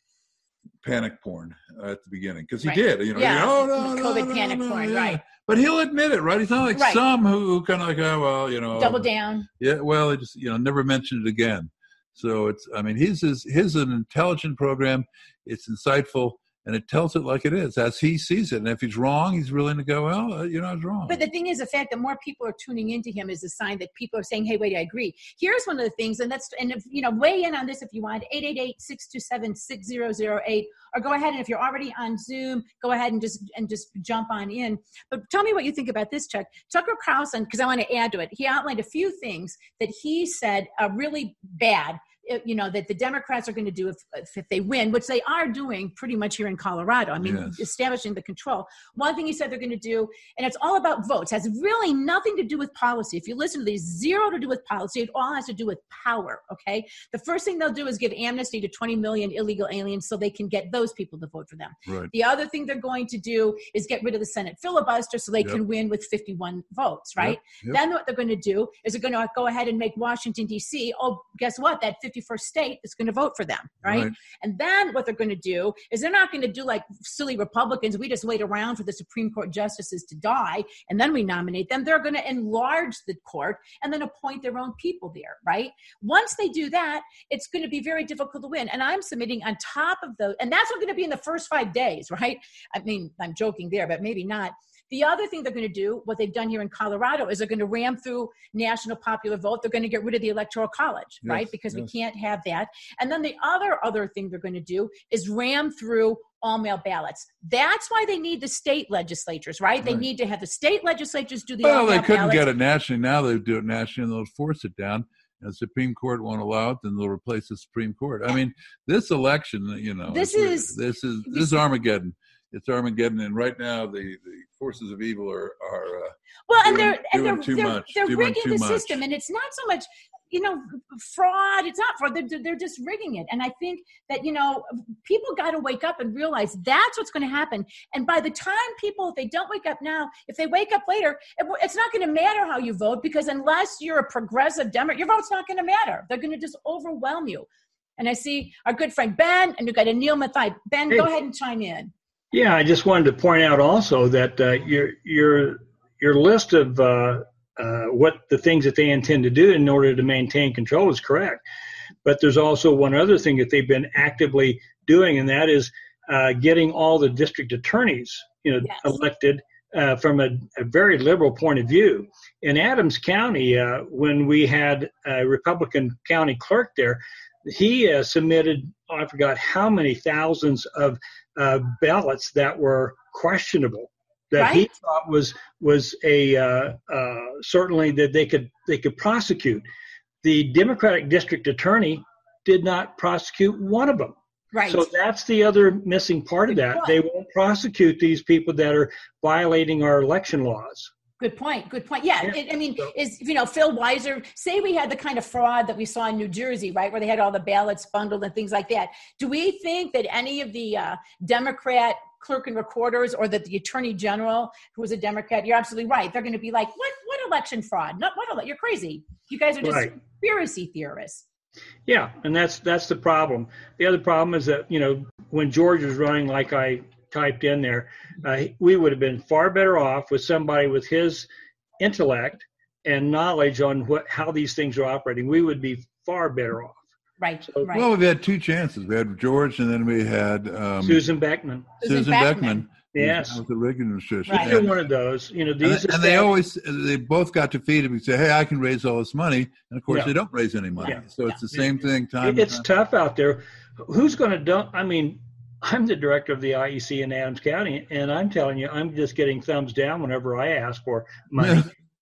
panic porn uh, at the beginning. Because he right. did. You know, yeah. he, oh, no, COVID no, panic no, porn, yeah. right. But he'll admit it, right? He's not like right. some who, who kind of like, oh, well, you know. Double down. Yeah, well, he just, you know, never mentioned it again. So it's, I mean, his is his an intelligent program. It's insightful, and it tells it like it is, as he sees it. And if he's wrong, he's willing to go, well, uh, you know, I was wrong. But the thing is, the fact that more people are tuning into him is a sign that people are saying, hey, wait, I agree. Here's one of the things, and that's, and if, you know, weigh in on this if you want, eight eight eight, six two seven, six zero zero eight, or go ahead, and if you're already on Zoom, go ahead and just, and just jump on in. But tell me what you think about this, Chuck. Tucker Carlson, because I want to add to it, he outlined a few things that he said are really bad, you know, that the Democrats are going to do if, if they win, which they are doing pretty much here in Colorado. I mean, yes. establishing the control. One thing he said they're going to do, and it's all about votes, has really nothing to do with policy. If you listen to these, zero to do with policy. It all has to do with power, okay? The first thing they'll do is give amnesty to twenty million illegal aliens so they can get those people to vote for them. Right. The other thing they're going to do is get rid of the Senate filibuster so they yep. can win with fifty-one votes, right? Yep. Yep. Then what they're going to do is they're going to go ahead and make Washington, D C, oh, guess what? That fifty-first state is going to vote for them, right? right? And then what they're going to do is they're not going to do like silly Republicans. We just wait around for the Supreme Court justices to die and then we nominate them. They're going to enlarge the court and then appoint their own people there, right? Once they do that, it's going to be very difficult to win. And I'm submitting on top of those, and that's what's going to be in the first five days, right? I mean, I'm joking there, but maybe not. The other thing they're going to do, what they've done here in Colorado, is they're going to ram through national popular vote. They're going to get rid of the Electoral College, yes, right? Because yes. we can't have that. And then the other other thing they're going to do is ram through all mail ballots. That's why they need the state legislatures, right? right. They need to have the state legislatures do the well, all mail ballots. Well, they couldn't ballots. get it nationally. Now they do it nationally, and they'll force it down. And the Supreme Court won't allow it, then they'll replace the Supreme Court. I mean, this election, you know, this is this is this is Armageddon. It's Armageddon, and right now the, the forces of evil are are uh, well, and doing, they're and doing they're too they're, much, they're doing rigging too the much. system, and it's not so much, you know, fraud. It's not fraud. They're they're just rigging it, and I think that, you know, people got to wake up and realize that's what's going to happen. And by the time people, if they don't wake up now, if they wake up later, it, it's not going to matter how you vote, because unless you're a progressive Democrat, your vote's not going to matter. They're going to just overwhelm you. And I see our good friend Ben, and we've got Anil Mathai. Ben, hey. Go ahead and chime in. Yeah, I just wanted to point out also that uh, your your your list of uh, uh, what the things that they intend to do in order to maintain control is correct. But there's also one other thing that they've been actively doing, and that is uh, getting all the district attorneys, you know, yes. elected uh, from a, a very liberal point of view. In Adams County, uh, when we had a Republican county clerk there, he uh, submitted, oh, I forgot how many thousands of uh, ballots that were questionable, that right. he thought was was a uh, uh, certainly that they could they could prosecute. The Democratic district attorney did not prosecute one of them. Right. So that's the other missing part of that. They won't prosecute these people that are violating our election laws. Good point. Good point. Yeah. yeah. It, I mean, is, you know, Phil Weiser, say we had the kind of fraud that we saw in New Jersey, right, where they had all the ballots bundled and things like that. Do we think that any of the uh, Democrat clerk and recorders, or that the attorney general, who was a Democrat, you're absolutely right, they're going to be like, what What election fraud? Not what? You're crazy. You guys are just right. conspiracy theorists. Yeah, and that's that's the problem. The other problem is that, you know, when George was running, like I typed in there, uh, we would have been far better off with somebody with his intellect and knowledge on what how these things are operating. We would be far better off. Right, so, right. Well, we've had two chances. We had George, and then we had um, Susan Beckman. Susan, Susan Beckman. Beckman. Yes, with the Reagan administration. Right. Either one of those, you know, these and, and they always they both got defeated and say, "Hey, I can raise all this money," and of course yeah. they don't raise any money. Yeah. So it's the same yeah. thing. Time. It's time. tough out there. Who's going to dump? I mean, I'm the director of the I E C in Adams County, and I'm telling you, I'm just getting thumbs down whenever I ask for money.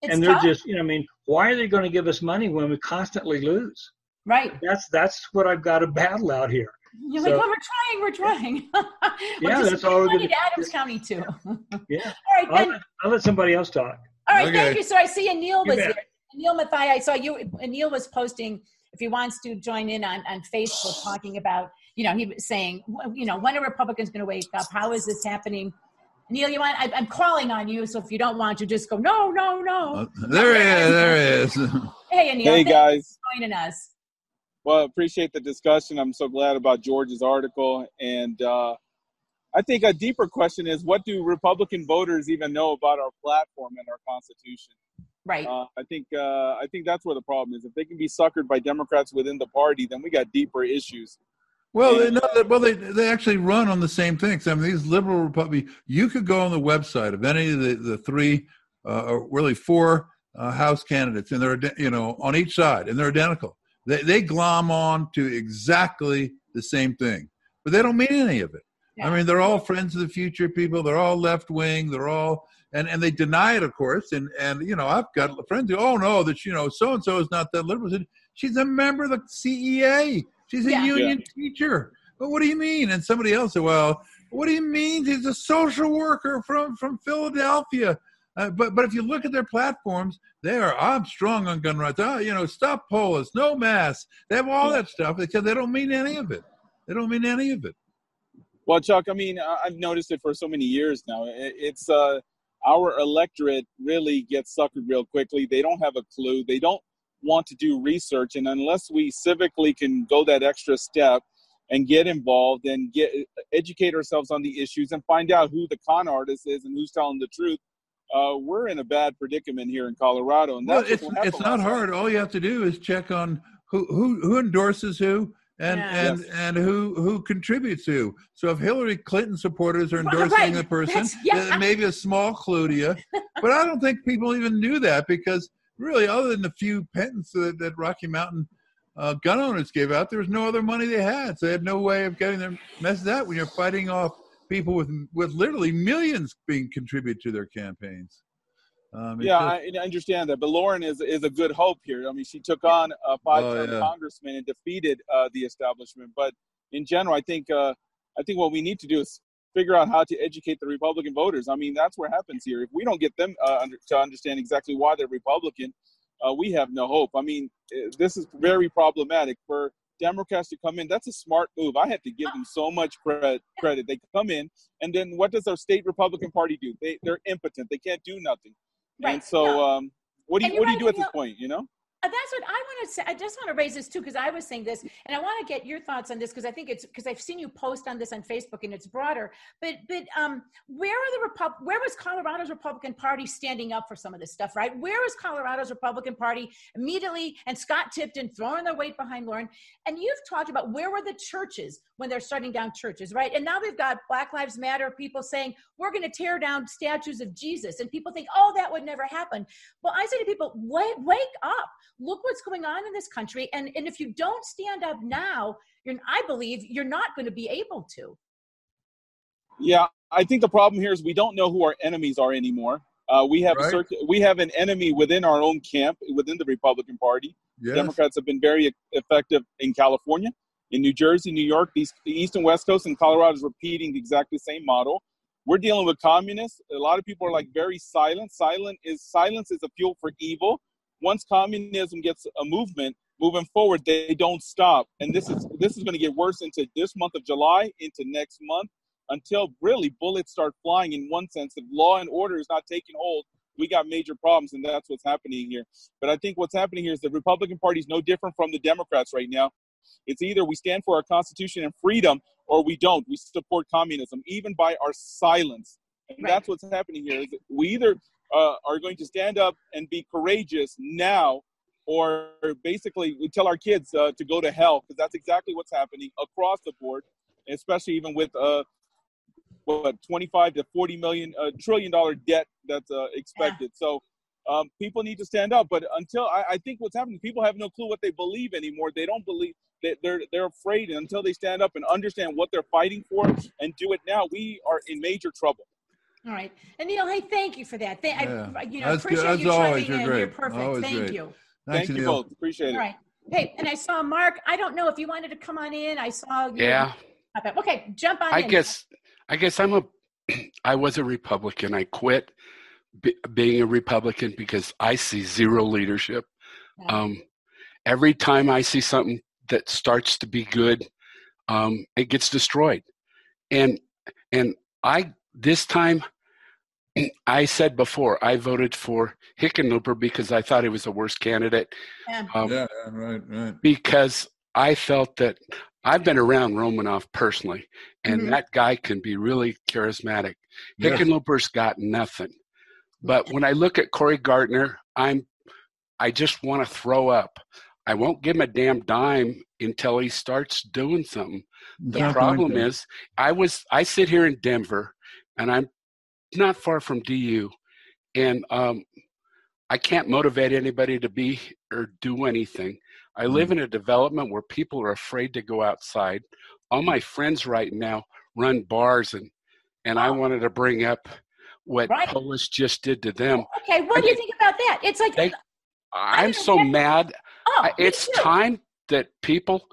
It's and they're tough. just, you know, I mean, why are they going to give us money when we constantly lose? Right. That's that's what I've got to battle out here. You're So- like, well, we're trying, we're trying. Well, Yeah, just that's all we're money gonna to Adams do. County too. All Yeah. right, I'll then. let, I'll let somebody else talk. All right, Okay. thank you. So I see Anil You was bet. here. Anil Mathai, I saw you. Anil was posting if he wants to join in on, on Facebook, talking about, you know, he was saying, you know, when are Republicans going to wake up? How is this happening? Anil, you want? I, I'm calling on you, so if you don't want to, just go. No, no, no. Uh, there he is. There he is. Hey, Anil. Hey, thanks guys. for joining us. Well, appreciate the discussion. I'm so glad about George's article. And uh, I think a deeper question is, what do Republican voters even know about our platform and our Constitution? Right. Uh, I think uh, I think that's where the problem is. If they can be suckered by Democrats within the party, then we got deeper issues. Well, they know that, well, they they actually run on the same things. I mean, these liberal Republicans. You could go on the website of any of the the three, uh, or really four uh, House candidates, and they're you know on each side, and they're identical. They they glom on to exactly the same thing, but they don't mean any of it. Yeah. I mean, they're all friends of the future people. They're all left wing. They're all and, and they deny it, of course. And and you know, I've got friends who oh no, that you know, so and so is not that liberal. She's a member of the C E A. She's a Yeah. union yeah. teacher. But what do you mean? And somebody else said, well, what do you mean? He's a social worker from from Philadelphia. Uh, but but if you look at their platforms, they are, I'm strong on gun rights. Oh, you know, stop polis, no masks. They have all that stuff because they don't mean any of it. They don't mean any of it. Well, Chuck, I mean, I've noticed it for so many years now. It's uh, our electorate really gets suckered real quickly. They don't have a clue. They don't want to do research. And unless we civically can go that extra step and get involved and get educate ourselves on the issues and find out who the con artist is and who's telling the truth, Uh, we're in a bad predicament here in Colorado, and that's well, it's it's not hard. All you have to do is check on who who, who endorses who and Yeah. and Yes. and who who contributes who. So if Hillary Clinton supporters are endorsing Right. the person, That's- yeah. then maybe a small clue to you. But I don't think people even knew that because really, other than the few patents that, that Rocky Mountain uh, gun owners gave out, there was no other money they had. So they had no way of getting their message out when you're fighting off people with with literally millions being contributed to their campaigns. Um, it's Yeah, just- I, I understand that. But Lauren is is a good hope here. I mean, she took on a five-term Oh, yeah. congressman and defeated uh, the establishment. But in general, I think uh, I think what we need to do is figure out how to educate the Republican voters. I mean, that's what happens here. If we don't get them uh, under, to understand exactly why they're Republican, uh, we have no hope. I mean, eh, this is very problematic for Democrats to come in. That's a smart move. I have to give them so much credit. Credit. They come in, and then what does our state Republican Party do? They they're impotent. They can't do nothing. Right. And so, No. um, what do And you what do you're you do right, at this Neil. point? You know? Uh, That's what I want to say. I just want to raise this too, because I was saying this, and I want to get your thoughts on this, because I think it's because I've seen you post on this on Facebook, and it's broader. But but um, where are the Repub- Where was Colorado's Republican Party standing up for some of this stuff? Right? Where was Colorado's Republican Party immediately? And Scott Tipton throwing their weight behind Lauren. And you've talked about where were the churches when they're shutting down churches, right? And now we've got Black Lives Matter people saying we're going to tear down statues of Jesus, and people think, oh, that would never happen. Well, I say to people, wake, wake up. Look what's going on in this country. And, and if you don't stand up now, you're, I believe you're not going to be able to. Yeah, I think the problem here is we don't know who our enemies are anymore. Uh, we have a Right. circ- we have an enemy within our own camp, within the Republican Party. yes. Democrats have been very e- effective in California, in New Jersey, New York, these, the East and West Coast, and Colorado is repeating the exactly same model. We're dealing with communists. A lot of people are like very silent. Silent is silence is a fuel for evil. Once communism gets a movement moving forward, they don't stop. And this is this is going to get worse into this month of July, into next month, until really bullets start flying in one sense. If law and order is not taking hold, we got major problems, and that's what's happening here. But I think what's happening here is the Republican Party is no different from the Democrats right now. It's either we stand for our Constitution and freedom, or we don't. We support communism, even by our silence. And Right. that's what's happening here. Is that we either uh, are going to stand up and be courageous now, or basically we tell our kids uh, to go to hell, because that's exactly what's happening across the board, especially even with uh, what twenty-five to forty million uh, trillion dollar debt that's uh, expected. So um, people need to stand up. But until I, I think what's happening, people have no clue what they believe anymore. They don't believe that they're they're afraid, and until they stand up and understand what they're fighting for and do it now, we are in major trouble. All right. And Neil, hey, thank you for that. Thank, Yeah. I you know, That's good. appreciate As you always, chiming you're in. great. You're perfect. Always Thank great. you. Thanks, Thank you Neil. both. Appreciate All it. right. Hey, and I saw Mark. I don't know if you wanted to come on in. I saw you. Yeah. Okay, jump on I in. guess I guess I'm a I was a Republican. I quit b- being a Republican because I see zero leadership. Yeah. Um, every time I see something that starts to be good, um, it gets destroyed. And and I this time I said before I voted for Hickenlooper because I thought he was the worst candidate. Yeah. Um, Yeah, right, right. because I felt that I've been around Romanoff personally, and Mhm. that guy can be really charismatic. Yes. Hickenlooper's got nothing. But when I look at Cory Gardner, I'm I just want to throw up. I won't give him a damn dime until he starts doing something. The Not problem going to. is I was I sit here in Denver, and I'm not far from D U, and um, I can't motivate anybody to be or do anything. I live in a development where people are afraid to go outside. All my friends right now run bars, and and I wanted to bring up what Right. Polis just did to them. Okay, what I do you mean, think about that? It's like, they- I'm don't so get- mad. oh, I- me It's too. time that people.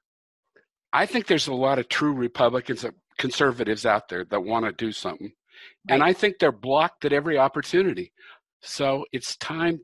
I think there's a lot of true Republicans, conservatives out there that want to do something, and Right. I think they're blocked at every opportunity. So it's time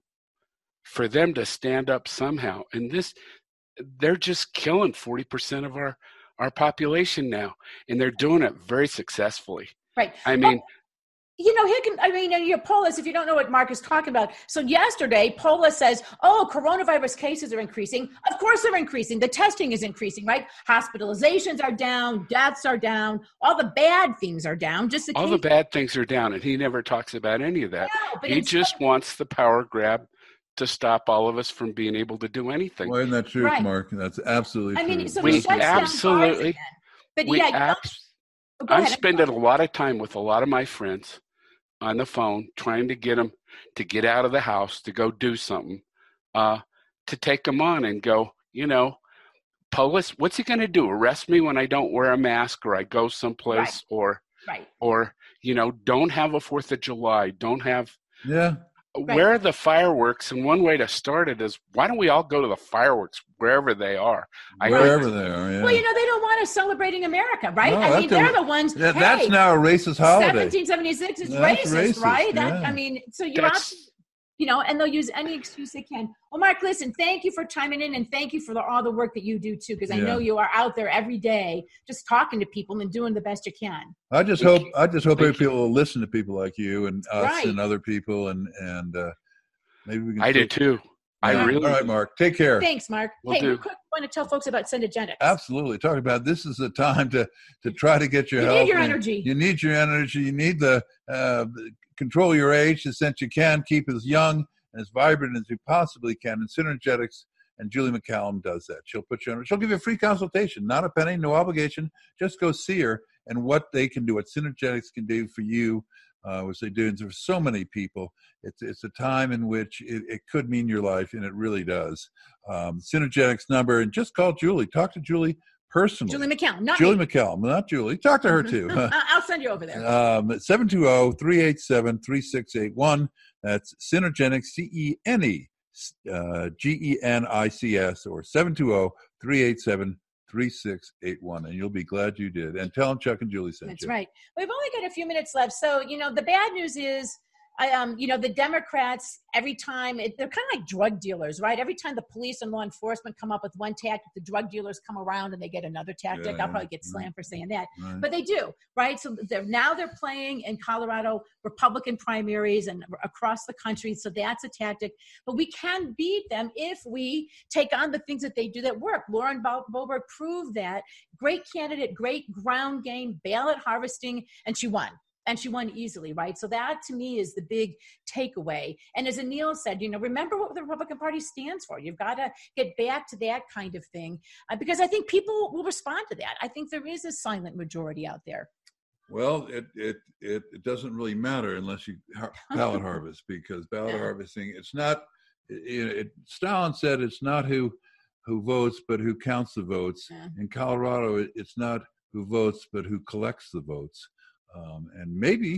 for them to stand up somehow. And this, they're just killing forty percent of our, our population now, and they're doing it very successfully. Right. I mean, You know, Hicken, I mean, your Polis, if you don't know what Mark is talking about. So yesterday, Polis says, oh, coronavirus cases are increasing. Of course they're increasing. The testing is increasing, right? Hospitalizations are down. Deaths are down. All the bad things are down. Just the all case- the bad things are down, and he never talks about any of that. No, but He instead- just wants the power grab to stop all of us from being able to do anything. Well, isn't that true, Right. Mark? That's absolutely I mean, true. so We he shuts down bars absolutely- again. But we yeah, you know- abs- Oh, go I'm ahead. spending a lot of time with a lot of my friends on the phone trying to get them to get out of the house to go do something, uh, to take them on and go, you know, Polis, what's he going to do? Arrest me when I don't wear a mask or I go someplace Right. or, Right. or, you know, don't have a fourth of July, don't have, Yeah. Right. where are the fireworks? And one way to start it is, why don't we all go to the fireworks wherever they are? I think- Wherever they are, yeah. Well, you know, they don't want us celebrating America, right? No, I that's mean, they're a- the ones. That- hey, that's now a racist holiday. seventeen seventy-six is That's racist, racist, right? That, yeah. I mean, so you're That's- out, you know, and they'll use any excuse they can. Well, Mark, listen, thank you for chiming in, and thank you for the, all the work that you do too, because I Yeah. know you are out there every day just talking to people and doing the best you can. I just Thank hope you. I just hope Thank other people will listen to people like you and us Right. and other people and and uh, maybe we can. I do still- too. I Yeah. really All right, Mark. Take care. Thanks, Mark. Will hey, do. real quick, I want to tell folks about Synergetics. Absolutely. Talk about this is the time to to try to get your You health. need your and energy. You need your energy. You need the uh, control your age to the extent you can. Keep as young and as vibrant as you possibly can. And Synergetics and Julie McCallum does that. She'll put you on. She'll give you a free consultation, not a penny, no obligation. Just go see her and what they can do, what Synergetics can do for you, uh, which they do. And for so many people, it's it's a time in which it, it could mean your life, and it really does. Um, Synergetics number, and just call Julie. Talk to Julie personally. Julie McCallum, not Julie me. McCallum, not Julie. Talk to her too. I- I'll send you over there. Um, seven two zero, three eight seven, three six eight one. That's Synergenics, C E N E, uh, G E N I C S, or seven two zero, three eight seven, three six eight one. And you'll be glad you did. And tell them Chuck and Julie sent That's you. right. We've only got a few minutes left. So, you know, the bad news is, I, um, you know, the Democrats, every time, it, they're kind of like drug dealers, right? Every time the police and law enforcement come up with one tactic, the drug dealers come around and they get another tactic. Yeah, I'll yeah, probably get right. slammed for saying that. Right. But they do, right? So they're, now they're playing in Colorado Republican primaries and across the country. So that's a tactic. But we can beat them if we take on the things that they do that work. Lauren Boebert proved that. Great candidate, great ground game, ballot harvesting, and she won. And she won easily, right? So that, to me, is the big takeaway. And as Anil said, you know, remember what the Republican Party stands for. You've got to get back to that kind of thing uh, because I think people will respond to that. I think there is a silent majority out there. Well, it, it, it, it doesn't really matter unless you har- ballot harvest, because ballot Yeah. harvesting, it's not, it, it, Stalin said it's not who who votes, but who counts the votes. Yeah. In Colorado, it, it's not who votes, but who collects the votes. Um, and maybe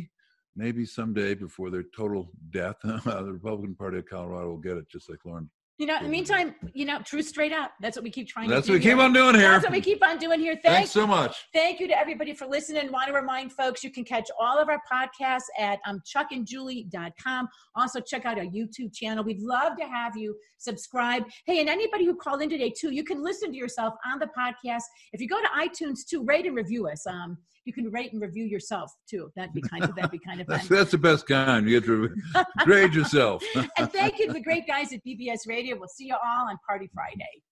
maybe someday before their total death, the Republican Party of Colorado will get it, just like Lauren. You know, in the meantime, you know, truth straight up. That's what we keep trying That's to do. That's what we here. keep on doing here. That's what we keep on doing here. Thank, Thanks so much. Thank you to everybody for listening. Want to remind folks you can catch all of our podcasts at um, chuck and julie dot com. Also, check out our YouTube channel. We'd love to have you subscribe. Hey, and anybody who called in today, too, you can listen to yourself on the podcast. If you go to iTunes, too, rate and review us. Um, you can rate and review yourself, too. That'd be kind of, that'd be kind of fun. that's, that's the best kind. You get to grade yourself. And thank you to the great guys at B B S Radio. We'll see you all on Party Friday.